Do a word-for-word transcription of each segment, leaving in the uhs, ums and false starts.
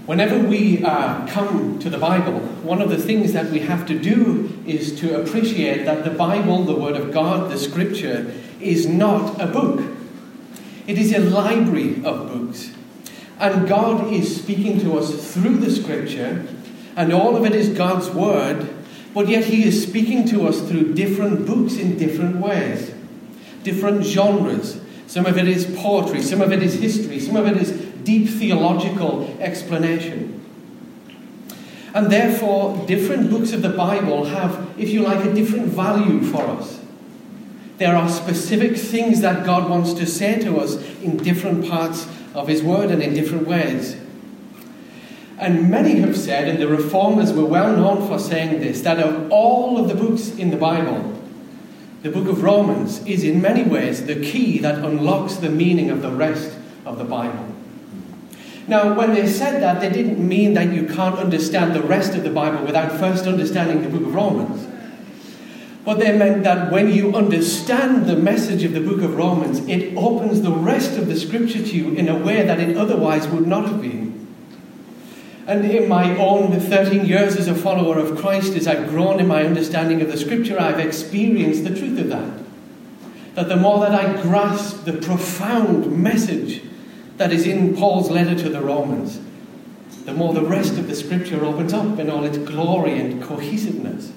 Whenever we uh, come to the Bible, one of the things that we have to do is to appreciate that the Bible, the Word of God, the Scripture, is not a book. It is a library of books. And God is speaking to us through the Scripture, and all of it is God's Word, but yet He is speaking to us through different books in different ways, different genres. Some of it is poetry, some of it is history, some of it is deep theological explanation. And therefore, different books of the Bible have, if you like, a different value for us. There are specific things that God wants to say to us in different parts of His Word and in different ways. And many have said, and the Reformers were well known for saying this, that of all of the books in the Bible, the book of Romans is in many ways the key that unlocks the meaning of the rest of the Bible. Now, when they said that, they didn't mean that you can't understand the rest of the Bible without first understanding the book of Romans. But they meant that when you understand the message of the book of Romans, it opens the rest of the Scripture to you in a way that it otherwise would not have been. And in my own thirteen years as a follower of Christ, as I've grown in my understanding of the Scripture, I've experienced the truth of that. That the more that I grasp the profound message that is in Paul's letter to the Romans, the more the rest of the Scripture opens up in all its glory and cohesiveness.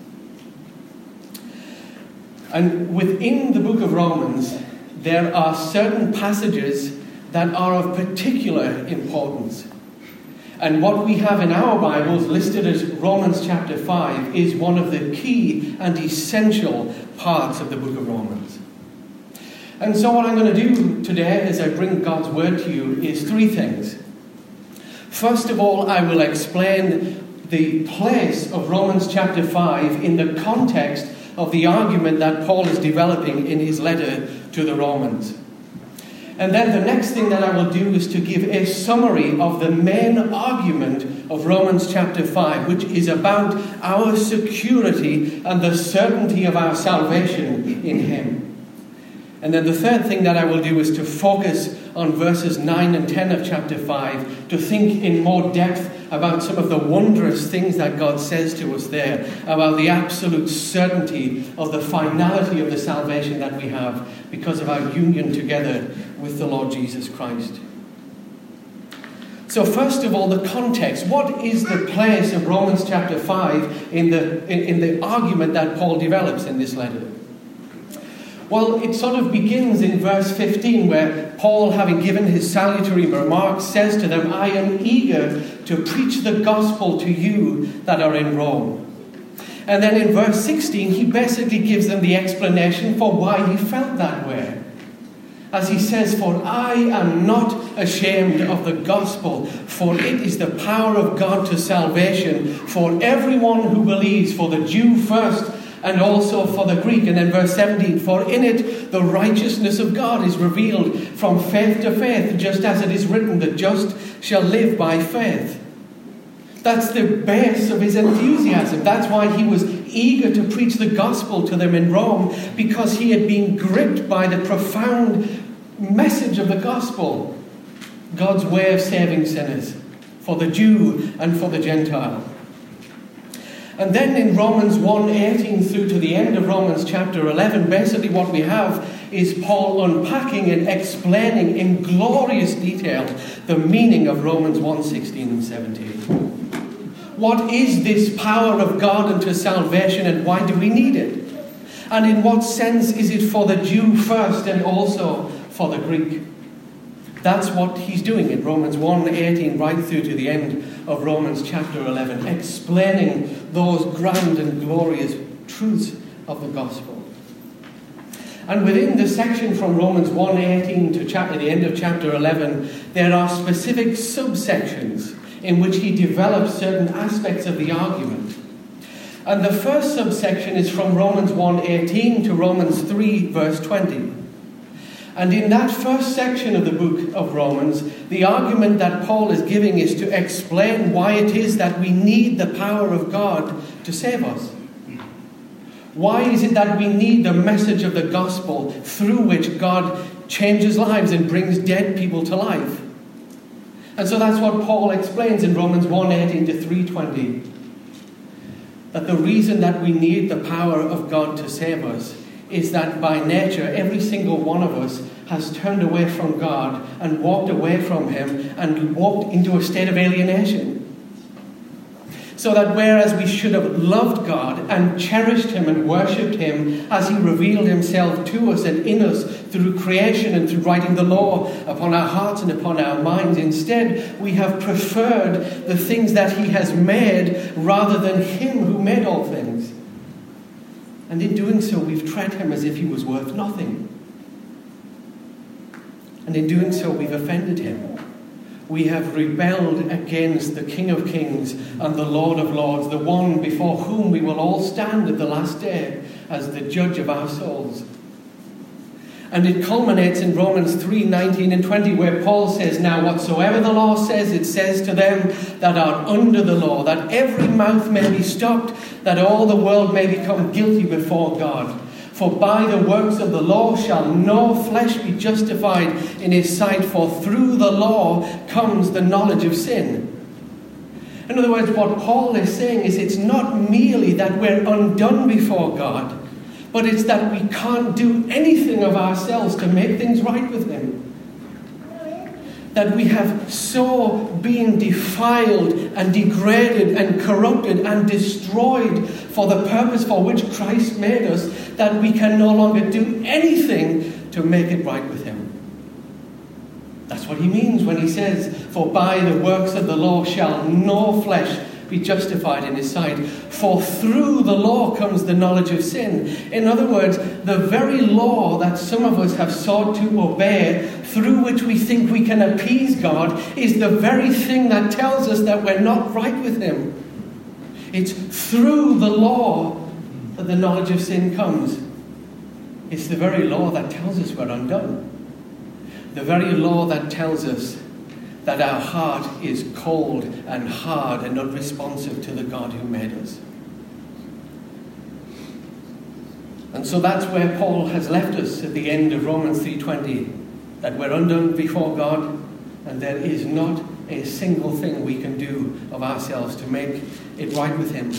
And within the book of Romans, there are certain passages that are of particular importance. And what we have in our Bibles listed as Romans chapter five is one of the key and essential parts of the book of Romans. And so what I'm going to do today as I bring God's Word to you is three things. First of all, I will explain the place of Romans chapter five in the context of the argument that Paul is developing in his letter to the Romans. And then the next thing that I will do is to give a summary of the main argument of Romans chapter five, which is about our security and the certainty of our salvation in Him. And then the third thing that I will do is to focus on verses nine and ten of chapter five, to think in more depth about some of the wondrous things that God says to us there, about the absolute certainty of the finality of the salvation that we have because of our union together with the Lord Jesus Christ. So first of all, the context. What is the place of Romans chapter five in the, in, in the argument that Paul develops in this letter? Well, it sort of begins in verse fifteen, where Paul, having given his salutary remarks, says to them, I am eager to preach the gospel to you that are in Rome. And then in verse sixteen, he basically gives them the explanation for why he felt that way. As he says, for I am not ashamed of the gospel, for it is the power of God to salvation for everyone who believes, for the Jew first, and also for the Greek. And then verse seventeen, for in it the righteousness of God is revealed from faith to faith, just as it is written, the just shall live by faith. That's the base of his enthusiasm. That's why he was eager to preach the gospel to them in Rome, because he had been gripped by the profound message of the gospel. God's way of saving sinners, for the Jew and for the Gentile. And then in Romans one eighteen through to the end of Romans chapter eleven, basically what we have is Paul unpacking and explaining in glorious detail the meaning of Romans one sixteen and seventeen. What is this power of God unto salvation, and why do we need it? And in what sense is it for the Jew first and also for the Greek? That's what he's doing in Romans one eighteen right through to the end of Romans chapter eleven, explaining those grand and glorious truths of the gospel. And within the section from Romans one eighteen to chapter, the end of chapter eleven, there are specific subsections in which he develops certain aspects of the argument. And the first subsection is from Romans one eighteen to Romans three verse twenty. And in that first section of the book of Romans, the argument that Paul is giving is to explain why it is that we need the power of God to save us. Why is it that we need the message of the gospel through which God changes lives and brings dead people to life? And so that's what Paul explains in Romans one eighteen to three twenty. That the reason that we need the power of God to save us is that by nature, every single one of us has turned away from God and walked away from Him and walked into a state of alienation. So that whereas we should have loved God and cherished Him and worshipped Him as He revealed Himself to us and in us through creation and through writing the law upon our hearts and upon our minds, instead we have preferred the things that He has made rather than Him who made all things. And in doing so, we've treated Him as if He was worth nothing. And in doing so, we've offended Him. We have rebelled against the King of Kings and the Lord of Lords, the one before whom we will all stand at the last day as the judge of our souls. And it culminates in Romans three nineteen and twenty, where Paul says, "Now whatsoever the law says, it says to them that are under the law, that every mouth may be stopped, that all the world may become guilty before God. For by the works of the law shall no flesh be justified in His sight, for through the law comes the knowledge of sin." In other words, what Paul is saying is it's not merely that we're undone before God, but it's that we can't do anything of ourselves to make things right with Him. That we have so been defiled and degraded and corrupted and destroyed for the purpose for which Christ made us, that we can no longer do anything to make it right with Him. That's what he means when he says, "For by the works of the law shall no flesh be justified in His sight. For through the law comes the knowledge of sin." In other words, the very law that some of us have sought to obey, through which we think we can appease God, is the very thing that tells us that we're not right with Him. It's through the law that the knowledge of sin comes. It's the very law that tells us we're undone. The very law that tells us that our heart is cold and hard and unresponsive to the God who made us. And so that's where Paul has left us at the end of Romans three twenty, that we're undone before God, and there is not a single thing we can do of ourselves to make it right with Him.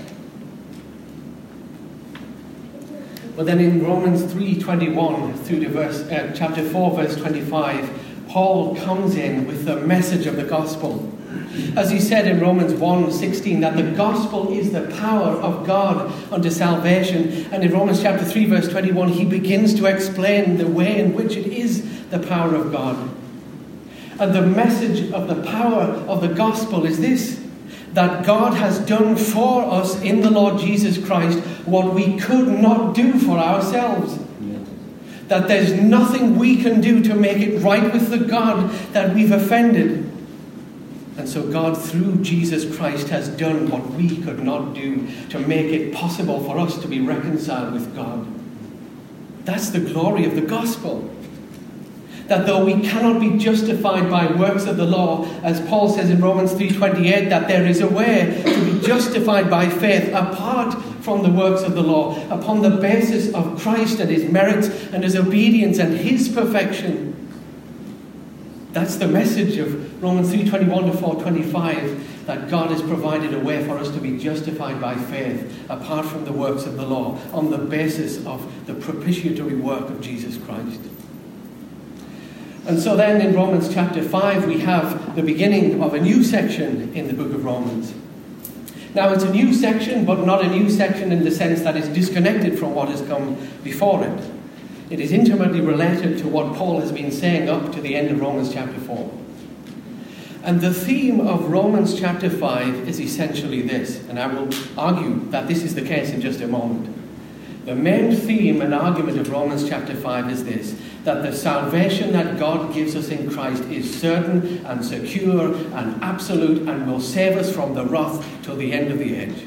But then in Romans three twenty-one through to verse, uh, chapter four, verse twenty-five, Paul comes in with the message of the gospel. As he said in Romans one sixteen, that the gospel is the power of God unto salvation. And in Romans chapter three, verse twenty-one, he begins to explain the way in which it is the power of God. And the message of the power of the gospel is this: that God has done for us in the Lord Jesus Christ what we could not do for ourselves. That there's nothing we can do to make it right with the God that we've offended. And so God, through Jesus Christ, has done what we could not do to make it possible for us to be reconciled with God. That's the glory of the gospel. That though we cannot be justified by works of the law, as Paul says in Romans three twenty-eight, that there is a way to be justified by faith apart from the works of the law, upon the basis of Christ and His merits and His obedience and His perfection. That's the message of Romans three twenty-one to four twenty-five, that God has provided a way for us to be justified by faith apart from the works of the law, on the basis of the propitiatory work of Jesus Christ. And so then in Romans chapter five, we have the beginning of a new section in the book of Romans. Now it's a new section, but not a new section in the sense that it's disconnected from what has come before it. It is intimately related to what Paul has been saying up to the end of Romans chapter four. And the theme of Romans chapter five is essentially this, and I will argue that this is the case in just a moment. The main theme and argument of Romans chapter five is this: that the salvation that God gives us in Christ is certain and secure and absolute and will save us from the wrath till the end of the age.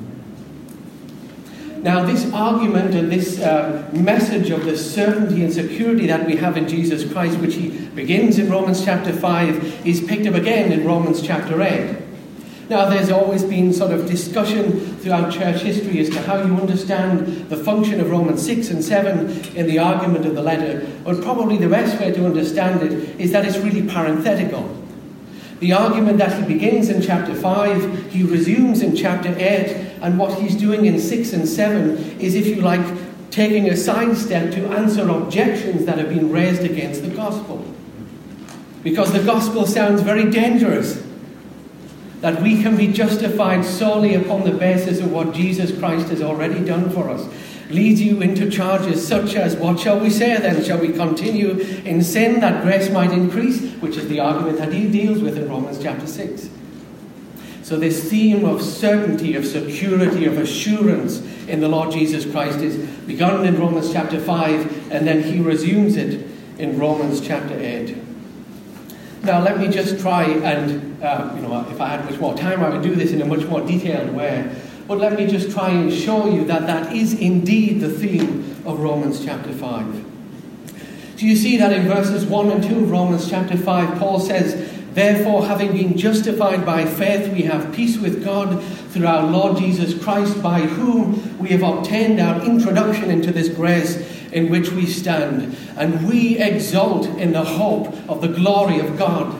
Now, this argument and this uh, message of the certainty and security that we have in Jesus Christ, which he begins in Romans chapter five, is picked up again in Romans chapter eight. Now, there's always been sort of discussion throughout church history as to how you understand the function of Romans six and seven in the argument of the letter. But probably the best way to understand it is that it's really parenthetical. The argument that he begins in chapter five, he resumes in chapter eight, and what he's doing in six and seven is, if you like, taking a sidestep to answer objections that have been raised against the gospel. Because the gospel sounds very dangerous. That we can be justified solely upon the basis of what Jesus Christ has already done for us. Leads you into charges such as, what shall we say then? Shall we continue in sin that grace might increase? Which is the argument that he deals with in Romans chapter six. So this theme of certainty, of security, of assurance in the Lord Jesus Christ is begun in Romans chapter five, and then he resumes it in Romans chapter eight. Now let me just try and, uh, you know, if I had much more time I would do this in a much more detailed way. But let me just try and show you that that is indeed the theme of Romans chapter five. Do you see that in verses one and two of Romans chapter five, Paul says, "Therefore, having been justified by faith, we have peace with God through our Lord Jesus Christ, by whom we have obtained our introduction into this grace in which we stand, and we exult in the hope of the glory of God."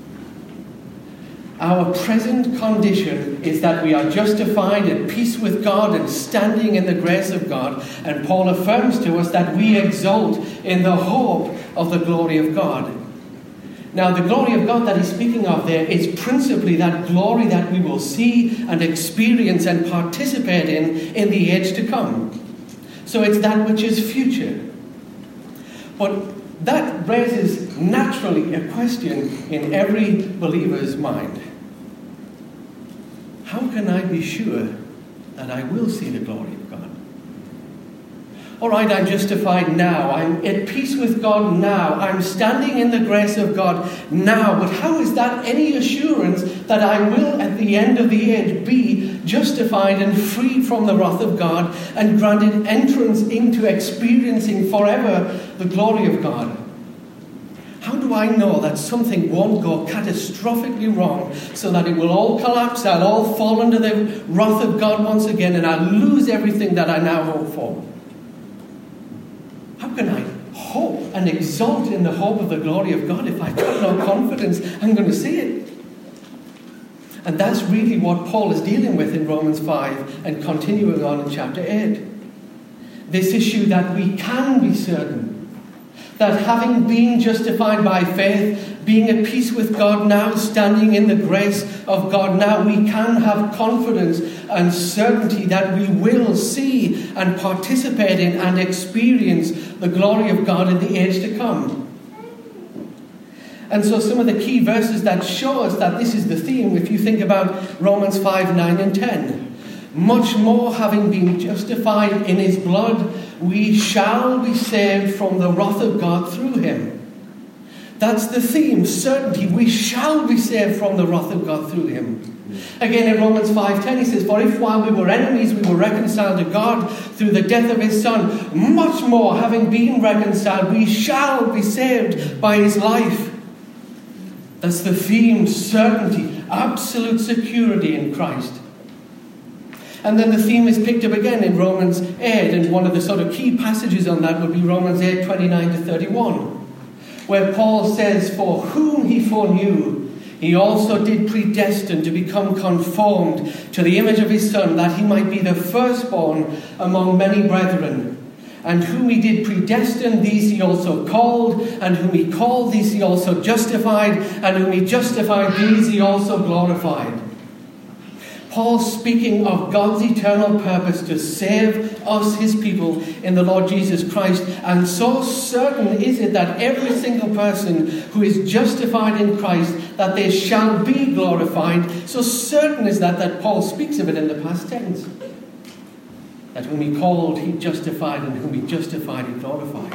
Our present condition is that we are justified at peace with God and standing in the grace of God. And Paul affirms to us that we exult in the hope of the glory of God. Now, the glory of God that he's speaking of there is principally that glory that we will see and experience and participate in in the age to come. So it's that which is future. But that raises naturally a question in every believer's mind. How can I be sure that I will see the glory of God? All right, I'm justified now. I'm at peace with God now. I'm standing in the grace of God now. But how is that any assurance that I will, at the end of the age, be justified and free from the wrath of God and granted entrance into experiencing forever the glory of God? How do I know that something won't go catastrophically wrong so that it will all collapse, I'll all fall under the wrath of God once again, and I'll lose everything that I now hope for? How can I hope and exult in the hope of the glory of God if I've got no confidence I'm going to see it? And that's really what Paul is dealing with in Romans five and continuing on in chapter eight. This issue that we can be certain that having been justified by faith, being at peace with God now, standing in the grace of God now, we can have confidence and certainty that we will see and participate in and experience the glory of God in the age to come. And so some of the key verses that show us that this is the theme, if you think about Romans five, nine and ten. Much more, having been justified in his blood, we shall be saved from the wrath of God through him. That's the theme, certainty. We shall be saved from the wrath of God through him. Again in Romans five ten he says, "For if while we were enemies we were reconciled to God through the death of his Son, much more, having been reconciled, we shall be saved by his life." That's the theme, certainty, absolute security in Christ. And then the theme is picked up again in Romans eight, and one of the sort of key passages on that would be Romans eight, twenty-nine to thirty-one, where Paul says, "For whom he foreknew, he also did predestine to become conformed to the image of his Son, that he might be the firstborn among many brethren. And whom he did predestine, these he also called, and whom he called, these he also justified, and whom he justified, these he also glorified." Paul speaking of God's eternal purpose to save us, his people, in the Lord Jesus Christ. And so certain is it that every single person who is justified in Christ, that they shall be glorified. So certain is that that Paul speaks of it in the past tense. That whom he called, he justified, and whom he justified, he glorified.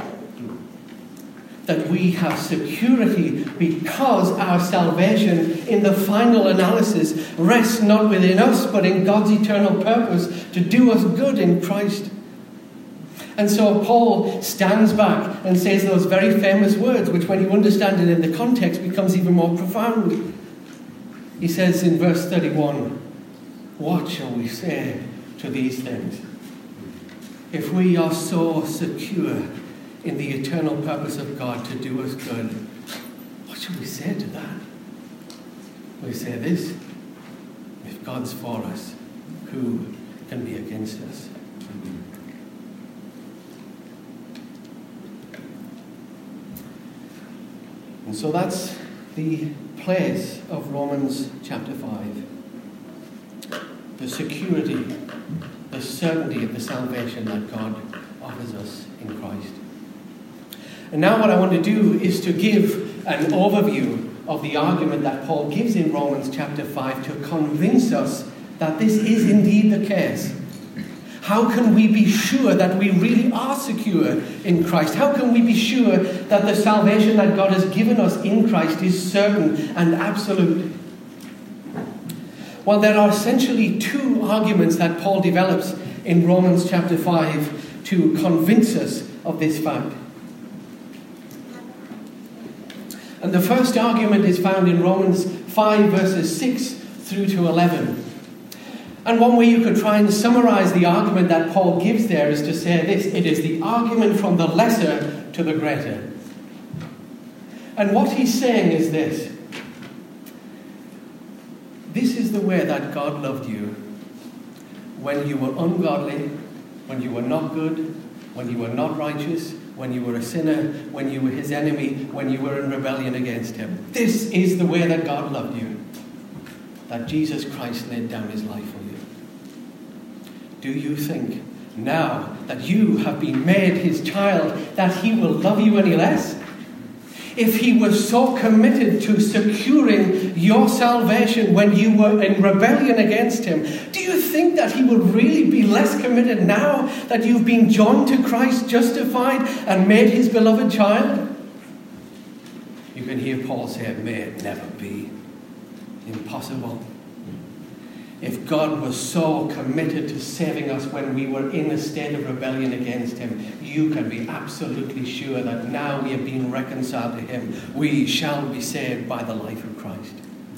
That we have security because our salvation in the final analysis rests not within us but in God's eternal purpose to do us good in Christ. And so Paul stands back and says those very famous words, which when you understand it in the context becomes even more profound. He says in verse thirty-one, "What shall we say to these things? If we are so secure in the eternal purpose of God to do us good, what shall we say to that?" we say this: if God's for us, who can be against us? And so that's the place of Romans chapter five. The security, the certainty of the salvation that God offers us in Christ. And now what I want to do is to give an overview of the argument that Paul gives in Romans chapter five to convince us that this is indeed the case. How can we be sure that we really are secure in Christ? How can we be sure that the salvation that God has given us in Christ is certain and absolute? Well, there are essentially two arguments that Paul develops in Romans chapter five to convince us of this fact. And the first argument is found in Romans five verses six through to eleven. And one way you could try and summarize the argument that Paul gives there is to say this: it is the argument from the lesser to the greater. And what he's saying is this: this is the way that God loved you when you were ungodly, when you were not good, when you were not righteous, when you were a sinner, when you were his enemy, when you were in rebellion against him. This is the way that God loved you, that Jesus Christ laid down his life for you. Do you think, now that you have been made his child, that he will love you any less? If he was so committed to securing your salvation when you were in rebellion against him, do you think that he will really be less committed now that you've been joined to Christ, justified, and made his beloved child? You can hear Paul say, may it never be. Impossible. If God was so committed to saving us when we were in a state of rebellion against him, you can be absolutely sure that now we have been reconciled to him, we shall be saved by the life of Christ.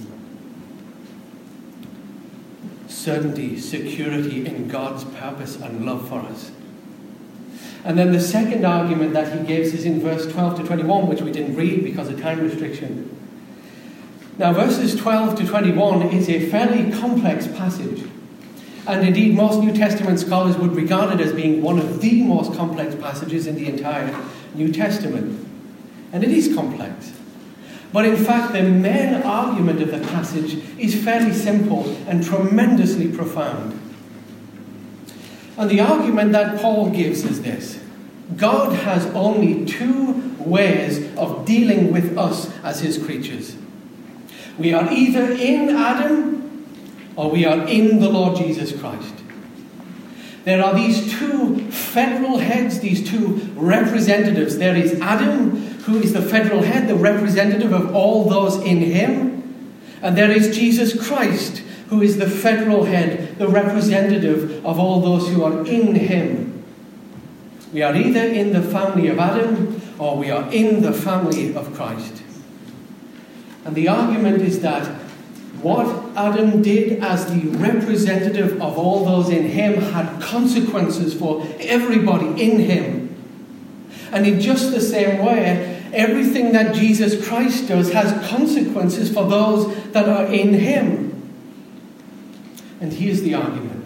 Certainty, security in God's purpose and love for us. And then the second argument that he gives is in verse twelve to twenty-one, which we didn't read because of time restriction. Now, verses twelve to twenty-one is a fairly complex passage. And indeed, most New Testament scholars would regard it as being one of the most complex passages in the entire New Testament. And it is complex. But in fact, the main argument of the passage is fairly simple and tremendously profound. And the argument that Paul gives is this: God has only two ways of dealing with us as his creatures. We are either in Adam or we are in the Lord Jesus Christ. There are these two federal heads, these two representatives. There is Adam, who is the federal head, the representative of all those in him. And there is Jesus Christ, who is the federal head, the representative of all those who are in him. We are either in the family of Adam or we are in the family of Christ. And the argument is that what Adam did as the representative of all those in him had consequences for everybody in him. And in just the same way, everything that Jesus Christ does has consequences for those that are in him. And here's the argument.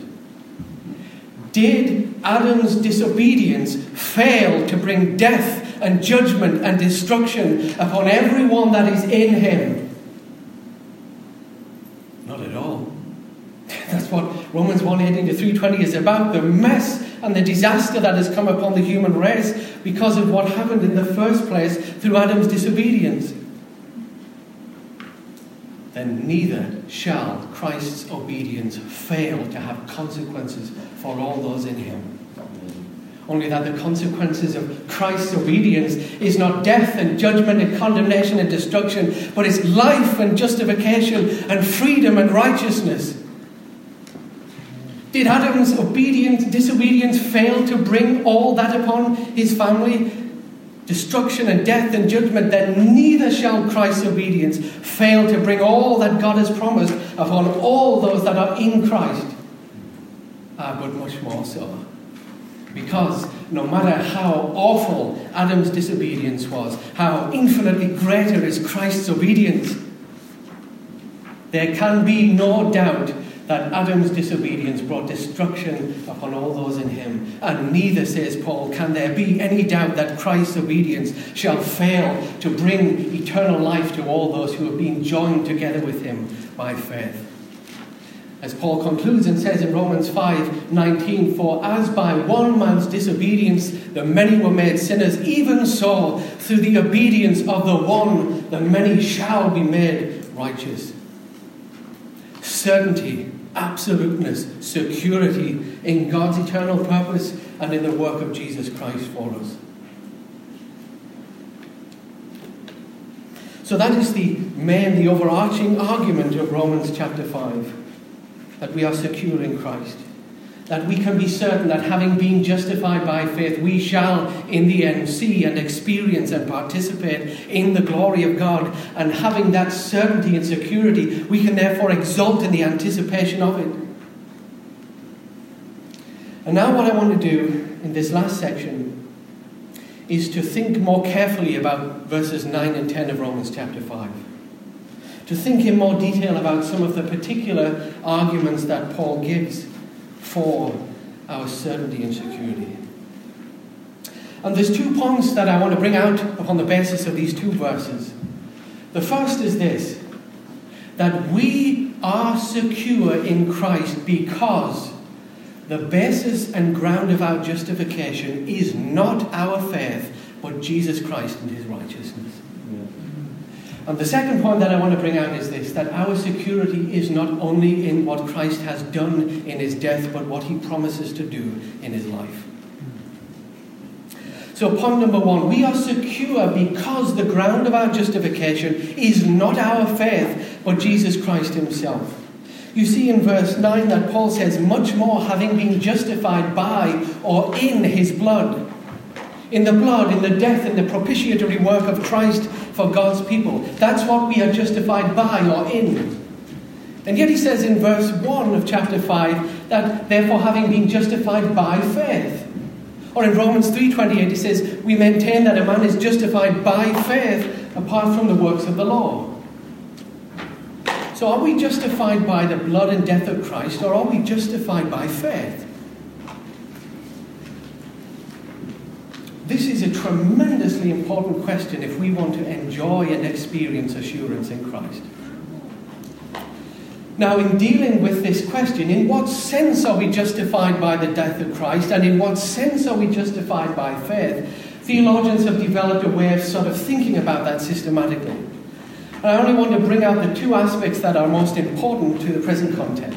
Did Adam's disobedience fail to bring death and judgment and destruction upon everyone that is in him? Not at all. That's what Romans one eighteen to three twenty is about. The mess and the disaster that has come upon the human race because of what happened in the first place through Adam's disobedience. Then neither shall Christ's obedience fail to have consequences for all those in him. Only that the consequences of Christ's obedience is not death and judgment and condemnation and destruction, but it's life and justification and freedom and righteousness. Did Adam's obedience, disobedience fail to bring all that upon his family? Destruction and death and judgment, then neither shall Christ's obedience fail to bring all that God has promised upon all those that are in Christ. Ah, but much more so. Because no matter how awful Adam's disobedience was, how infinitely greater is Christ's obedience. There can be no doubt that Adam's disobedience brought destruction upon all those in him. And neither, says Paul, can there be any doubt that Christ's obedience shall fail to bring eternal life to all those who have been joined together with him by faith. As Paul concludes and says in Romans five nineteen, for as by one man's disobedience the many were made sinners, even so through the obedience of the one the many shall be made righteous. Certainty, absoluteness, security in God's eternal purpose and in the work of Jesus Christ for us. So that is the main, the overarching argument of Romans chapter five. That we are secure in Christ. That we can be certain that having been justified by faith, we shall in the end see and experience and participate in the glory of God. And having that certainty and security, we can therefore exult in the anticipation of it. And now what I want to do in this last section is to think more carefully about verses nine and ten of Romans chapter five. To think in more detail about some of the particular arguments that Paul gives for our certainty and security. And there's two points that I want to bring out upon the basis of these two verses. The first is this, that we are secure in Christ because the basis and ground of our justification is not our faith, but Jesus Christ and his righteousness. And the second point that I want to bring out is this, that our security is not only in what Christ has done in his death, but what he promises to do in his life. So point number one, we are secure because the ground of our justification is not our faith, but Jesus Christ himself. You see in verse nine that Paul says, much more having been justified by or in his blood. In the blood, in the death, in the propitiatory work of Christ for God's people. That's what we are justified by or in. And yet he says in verse one of chapter five that therefore having been justified by faith. Or in Romans three twenty-eight it says, we maintain that a man is justified by faith apart from the works of the law. So are we justified by the blood and death of Christ, or are we justified by faith? This is a tremendously important question if we want to enjoy and experience assurance in Christ. Now, in dealing with this question, in what sense are we justified by the death of Christ, and in what sense are we justified by faith? Theologians have developed a way of sort of thinking about that systematically. And I only want to bring out the two aspects that are most important to the present context.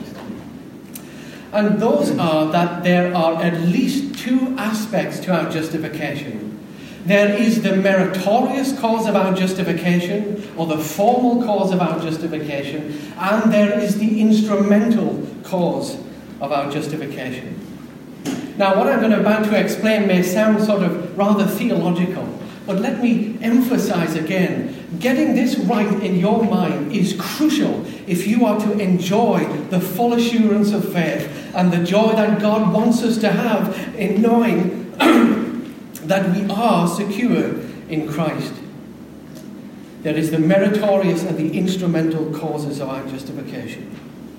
And those are that there are at least two aspects to our justification. There is the meritorious cause of our justification, or the formal cause of our justification, and there is the instrumental cause of our justification. Now, what I'm going to about to explain may sound sort of rather theological, but let me emphasize again, getting this right in your mind is crucial if you are to enjoy the full assurance of faith and the joy that God wants us to have in knowing that we are secure in Christ. There is the meritorious and the instrumental causes of our justification.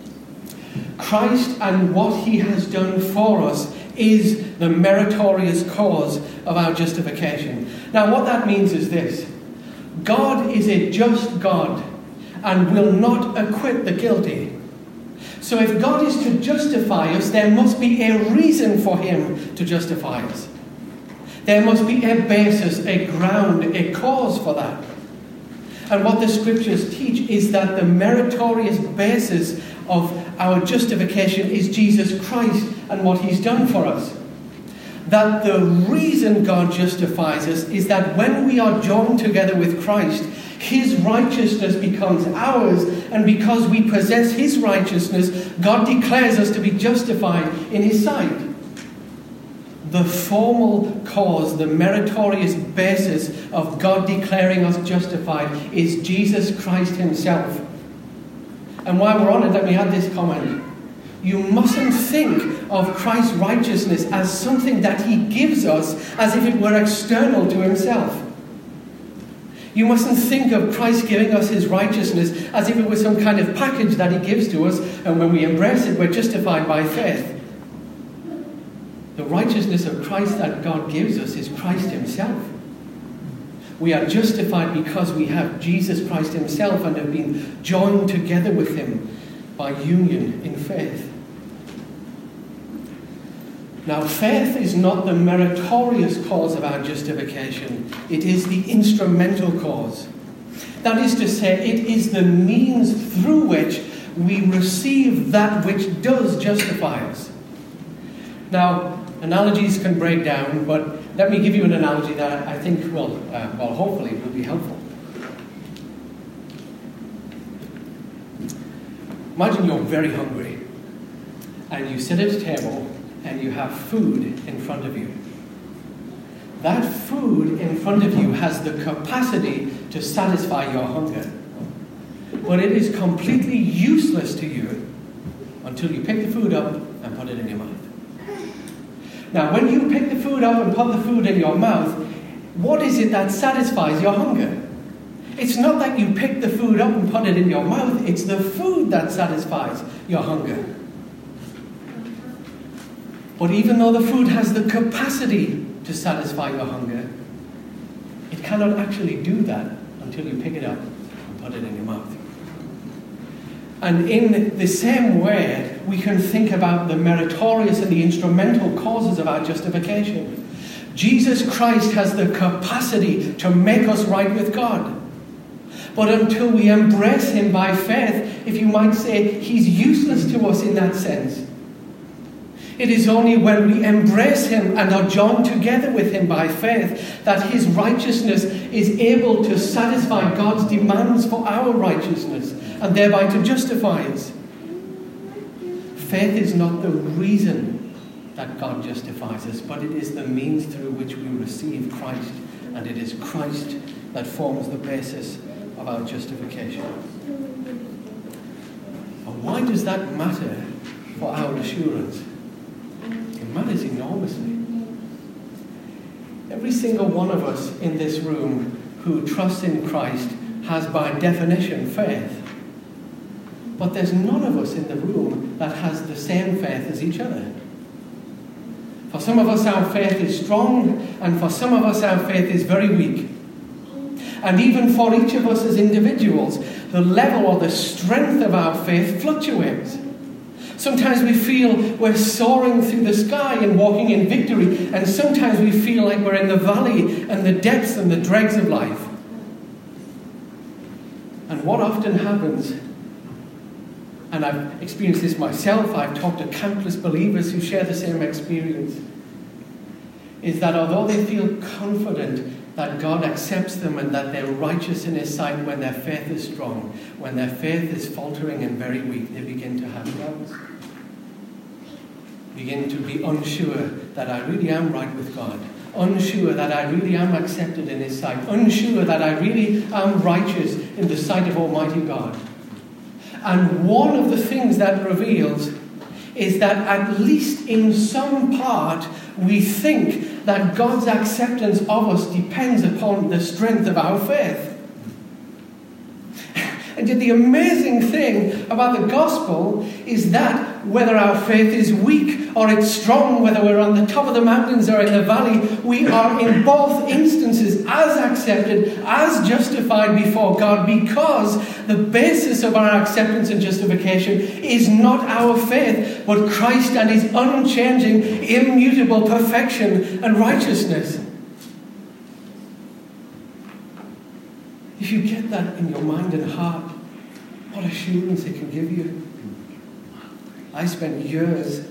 Christ and what he has done for us is the meritorious cause of our justification. Now, what that means is this. God is a just God and will not acquit the guilty. So if God is to justify us, there must be a reason for him to justify us. There must be a basis, a ground, a cause for that. And what the scriptures teach is that the meritorious basis of our justification is Jesus Christ and what he's done for us. That the reason God justifies us is that when we are joined together with Christ, his righteousness becomes ours, and because we possess his righteousness, God declares us to be justified in his sight. The formal cause, the meritorious basis of God declaring us justified is Jesus Christ himself. And while we're on it, let me add this comment. You mustn't think of Christ's righteousness as something that he gives us as if it were external to himself. You mustn't think of Christ giving us his righteousness as if it was some kind of package that he gives to us, and when we embrace it, we're justified by faith. The righteousness of Christ that God gives us is Christ himself. We are justified because we have Jesus Christ himself and have been joined together with him by union in faith. Now, faith is not the meritorious cause of our justification. It is the instrumental cause. That is to say, it is the means through which we receive that which does justify us. Now, analogies can break down, but let me give you an analogy that I think will, uh, well, hopefully will be helpful. Imagine you're very hungry, and you sit at a table, and you have food in front of you. That food in front of you has the capacity to satisfy your hunger. But it is completely useless to you until you pick the food up and put it in your mouth. Now, when you pick the food up and put the food in your mouth, what is it that satisfies your hunger? It's not that you pick the food up and put it in your mouth, it's the food that satisfies your hunger. But even though the food has the capacity to satisfy your hunger, it cannot actually do that until you pick it up and put it in your mouth. And in the same way, we can think about the meritorious and the instrumental causes of our justification. Jesus Christ has the capacity to make us right with God. But until we embrace him by faith, if you might say, he's useless to us in that sense. It is only when we embrace him and are joined together with him by faith that his righteousness is able to satisfy God's demands for our righteousness and thereby to justify us. Faith is not the reason that God justifies us, but it is the means through which we receive Christ, and it is Christ that forms the basis of our justification. And why does that matter for our assurance? It matters enormously. Every single one of us in this room who trusts in Christ has by definition faith. But there's none of us in the room that has the same faith as each other. For some of us our faith is strong, and for some of us our faith is very weak. And even for each of us as individuals, the level or the strength of our faith fluctuates. Sometimes we feel we're soaring through the sky and walking in victory, and sometimes we feel like we're in the valley and the depths and the dregs of life. And what often happens, and I've experienced this myself, I've talked to countless believers who share the same experience, is that although they feel confident that God accepts them and that they're righteous in his sight when their faith is strong, when their faith is faltering and very weak, they begin to have doubts. Begin to be unsure that I really am right with God. Unsure that I really am accepted in his sight. Unsure that I really am righteous in the sight of Almighty God. And one of the things that reveals is that at least in some part we think that God's acceptance of us depends upon the strength of our faith. And yet the amazing thing about the gospel is that whether our faith is weak or it's strong, whether we're on the top of the mountains or in the valley, we are in both instances as accepted, as justified before God, because the basis of our acceptance and justification is not our faith, but Christ and his unchanging, immutable perfection and righteousness. If you get that in your mind and heart, what assurance it can give you. I spent years,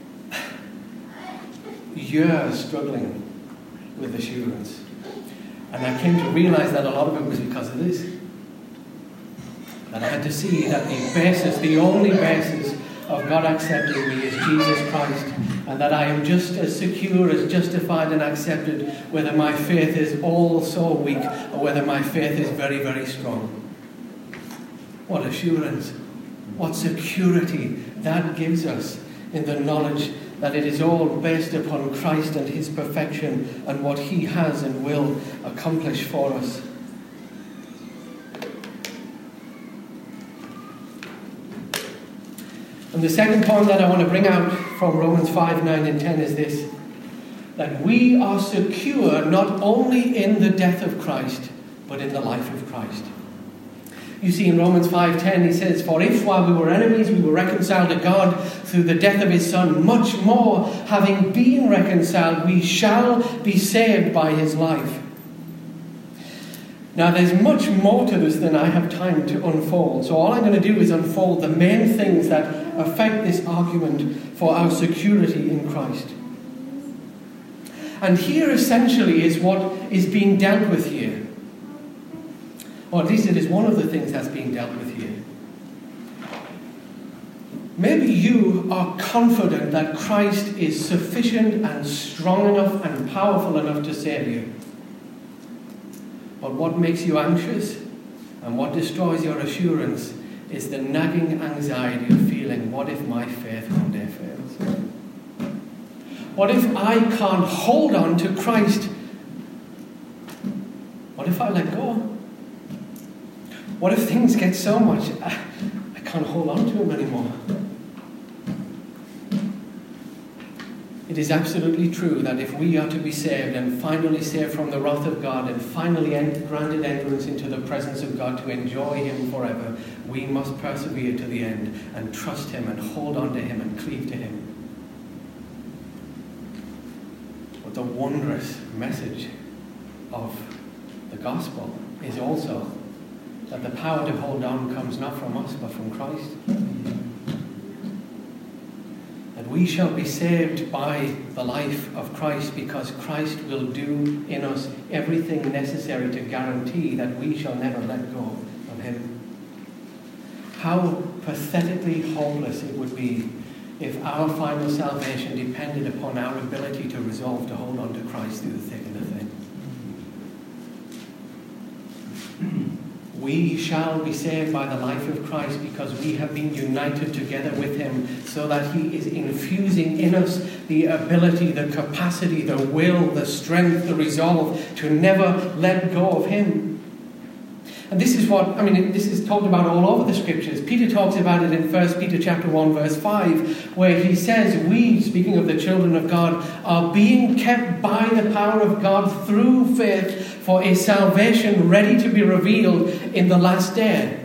years struggling with assurance. And I came to realize that a lot of it was because of this. That I had to see that the basis, the only basis of God accepting me is Jesus Christ. And that I am just as secure, as justified and accepted, whether my faith is all so weak or whether my faith is very, very strong. What assurance, what security that gives us in the knowledge that it is all based upon Christ and his perfection and what he has and will accomplish for us. And the second point that I want to bring out from Romans five, nine and ten is this: that we are secure not only in the death of Christ, but in the life of Christ. You see, in Romans five ten, he says, "For if while we were enemies we were reconciled to God through the death of his Son, much more, having been reconciled, we shall be saved by his life." Now, there's much more to this than I have time to unfold. So all I'm going to do is unfold the main things that affect this argument for our security in Christ. And here essentially is what is being dealt with here. Or at least it is one of the things that's being dealt with here. Maybe you are confident that Christ is sufficient and strong enough and powerful enough to save you. But what makes you anxious and what destroys your assurance is the nagging anxiety of feeling, what if my faith one day fails? What if I can't hold on to Christ? What if I let go? What if things get so much, I, I can't hold on to him anymore? It is absolutely true that if we are to be saved and finally saved from the wrath of God and finally granted entrance into the presence of God to enjoy him forever, we must persevere to the end and trust him and hold on to him and cleave to him. But the wondrous message of the gospel is also that the power to hold on comes not from us but from Christ. That we shall be saved by the life of Christ because Christ will do in us everything necessary to guarantee that we shall never let go of him. How pathetically hopeless it would be if our final salvation depended upon our ability to resolve to hold on to Christ through the thick and the thin. We shall be saved by the life of Christ because we have been united together with him so that he is infusing in us the ability, the capacity, the will, the strength, the resolve to never let go of him. And this is what, I mean, this is talked about all over the scriptures. Peter talks about it in First Peter chapter one, verse five, where he says, we, speaking of the children of God, are being kept by the power of God through faith for a salvation ready to be revealed in the last day.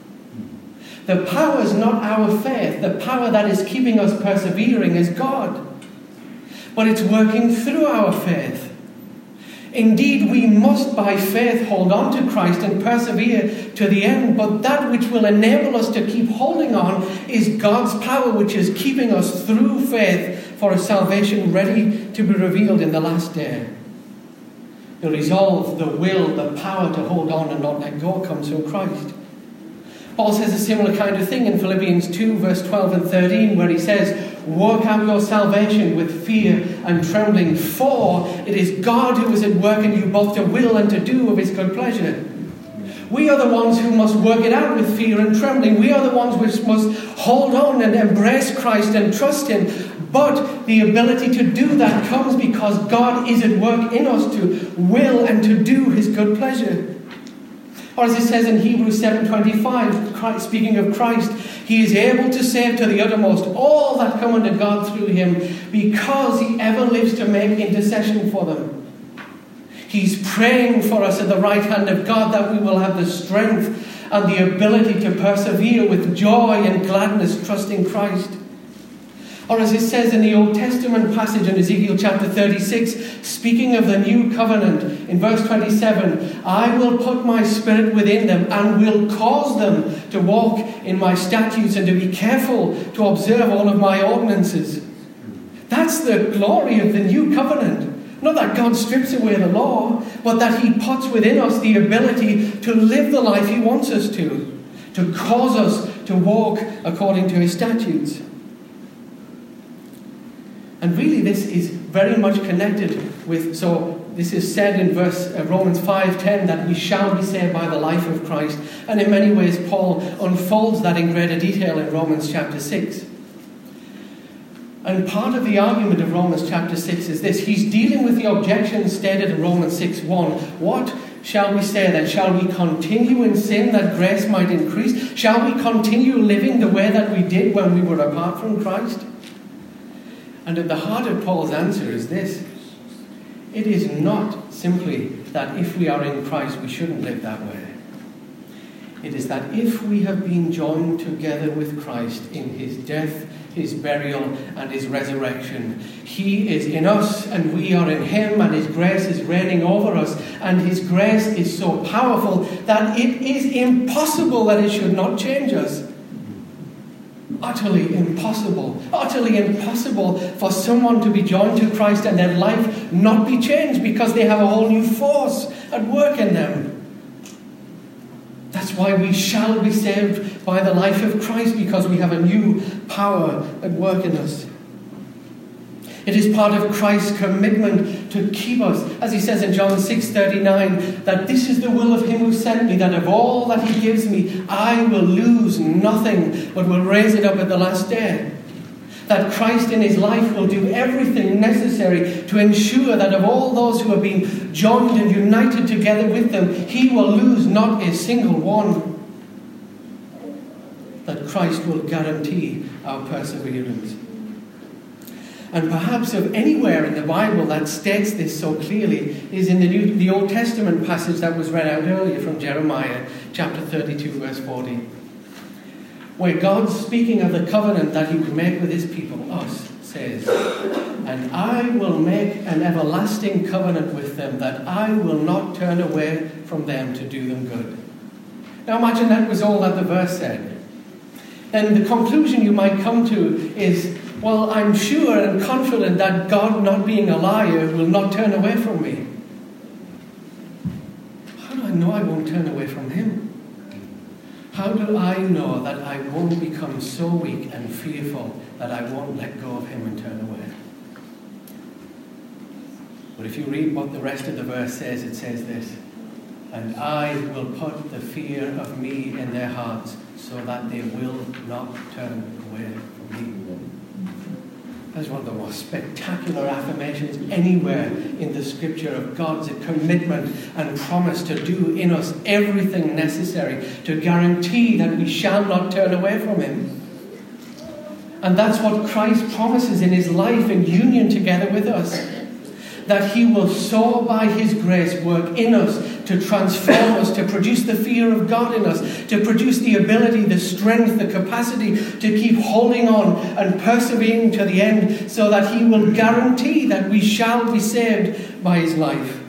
The power is not our faith. The power that is keeping us persevering is God. But it's working through our faith. Indeed, we must by faith hold on to Christ and persevere to the end, but that which will enable us to keep holding on is God's power, which is keeping us through faith for a salvation ready to be revealed in the last day. The resolve, the will, the power to hold on and not let go comes from Christ. Paul says a similar kind of thing in Philippians two, verse twelve and thirteen, where he says, work out your salvation with fear and trembling, for it is God who is at work in you both to will and to do of his good pleasure. We are the ones who must work it out with fear and trembling. We are the ones which must hold on and embrace Christ and trust him. But the ability to do that comes because God is at work in us to will and to do his good pleasure. Or as it says in Hebrews seven twenty-five, Christ, speaking of Christ, he is able to save to the uttermost all that come unto God through him, because he ever lives to make intercession for them. He's praying for us at the right hand of God that we will have the strength and the ability to persevere with joy and gladness, trusting Christ. Or as it says in the Old Testament passage in Ezekiel chapter thirty-six, speaking of the new covenant, in verse twenty-seven, I will put my spirit within them and will cause them to walk in my statutes and to be careful to observe all of my ordinances. That's the glory of the new covenant. Not that God strips away the law, but that he puts within us the ability to live the life he wants us to, to cause us to walk according to his statutes. And really this is very much connected with, so this is said in verse uh, Romans five ten, that we shall be saved by the life of Christ. And in many ways Paul unfolds that in greater detail in Romans chapter six. And part of the argument of Romans chapter six is this. He's dealing with the objections stated in Romans six one. What shall we say then? Shall we continue in sin that grace might increase? Shall we continue living the way that we did when we were apart from Christ? And at the heart of Paul's answer is this. It is not simply that if we are in Christ, we shouldn't live that way. It is that if we have been joined together with Christ in his death, his burial, and his resurrection, he is in us and we are in him, and his grace is reigning over us, and his grace is so powerful that it is impossible that it should not change us. Utterly impossible. Utterly impossible for someone to be joined to Christ and their life not be changed because they have a whole new force at work in them. That's why we shall be saved by the life of Christ, because we have a new power at work in us. It is part of Christ's commitment to keep us, as he says in John six thirty-nine, that this is the will of him who sent me, that of all that he gives me, I will lose nothing, but will raise it up at the last day. That Christ in his life will do everything necessary to ensure that of all those who have been joined and united together with them, he will lose not a single one. That Christ will guarantee our perseverance. And perhaps of anywhere in the Bible that states this so clearly is in the New, the Old Testament passage that was read out earlier from Jeremiah chapter thirty-two verse forty, where God, speaking of the covenant that he would make with his people, us, says, "And I will make an everlasting covenant with them, that I will not turn away from them to do them good." Now imagine that was all that the verse said. Then the conclusion you might come to is, well, I'm sure and confident that God, not being a liar, will not turn away from me. How do I know I won't turn away from him? How do I know that I won't become so weak and fearful that I won't let go of him and turn away? But if you read what the rest of the verse says, it says this: "And I will put the fear of me in their hearts, so that they will not turn away from me." That's one of the most spectacular affirmations anywhere in the scripture of God's commitment and promise to do in us everything necessary to guarantee that we shall not turn away from him. And that's what Christ promises in his life in union together with us. That he will so by his grace work in us to transform us, to produce the fear of God in us, to produce the ability, the strength, the capacity to keep holding on and persevering to the end, so that he will guarantee that we shall be saved by his life.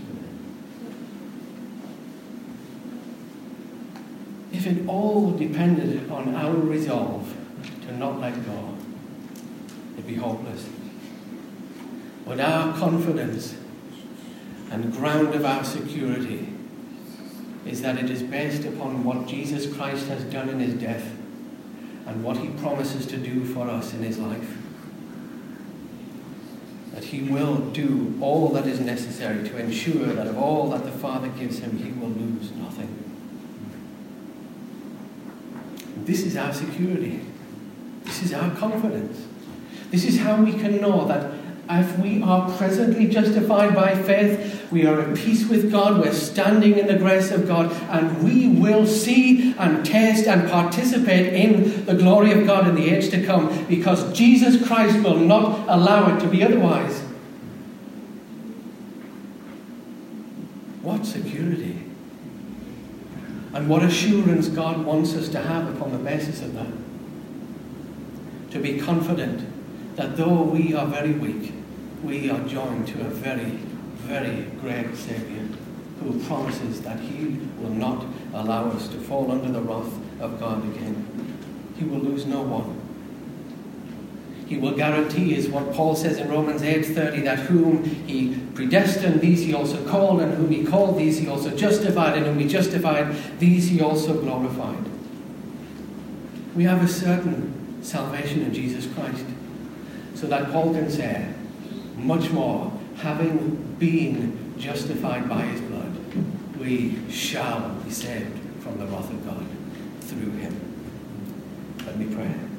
If it all depended on our resolve to not let go, it'd be hopeless. But our confidence and ground of our security is that it is based upon what Jesus Christ has done in his death and what he promises to do for us in his life. That he will do all that is necessary to ensure that of all that the Father gives him, he will lose nothing. This is our security. This is our confidence. This is how we can know that if we are presently justified by faith, we are at peace with God, we're standing in the grace of God, and we will see and taste and participate in the glory of God in the age to come, because Jesus Christ will not allow it to be otherwise. What security! And what assurance God wants us to have upon the basis of that. To be confident that though we are very weak, we are joined to a very, very great Saviour who promises that he will not allow us to fall under the wrath of God again. He will lose no one. He will guarantee, is what Paul says in Romans eight thirty, that whom he predestined, these he also called, and whom he called, these he also justified, and whom he justified, these he also glorified. We have a certain salvation in Jesus Christ, so that Paul can say, much more, having been justified by his blood, we shall be saved from the wrath of God through him. Let me pray.